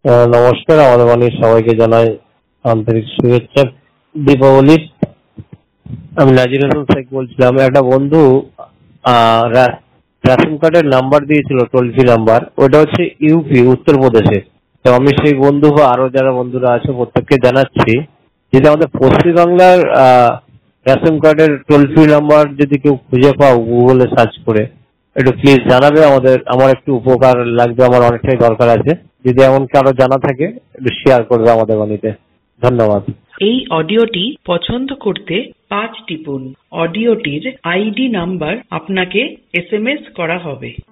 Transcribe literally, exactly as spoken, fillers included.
আহ, নমস্কার, আমাদের বাণীর সবাইকে জানাই আন্তরিক শুভেচ্ছা দীপাবলির। আমি নাজির হাসান শেখ বলছিলাম। একটা বন্ধু আহ, রা- রেশন কার্ডের নাম্বার দিয়েছিল, টোল ফ্রি নাম্বার। ওটা হচ্ছে ইউপি, উত্তরপ্রদেশের। তো আমি সেই বন্ধু বা আরো যারা বন্ধুরা আছে প্রত্যেককে জানাচ্ছি, যদি আমাদের পশ্চিমবাংলার আহ, রেশন কার্ডের টোল ফ্রি নাম্বার যদি কেউ খুঁজে পাও গুগলে সার্চ করে, একটু প্লিজ জানাবে। আমাদের আমার একটু উপকার লাগবে, আমার অনেকটাই দরকার আছে। যদি এমন কারো জানা থাকে একটু শেয়ার করবে আমাদের বাণীতে। ধন্যবাদ। এই অডিওটি পছন্দ করতে পাঁচ টিপুন। অডিওটির আইডি নাম্বার আপনাকে এসএমএস করা হবে।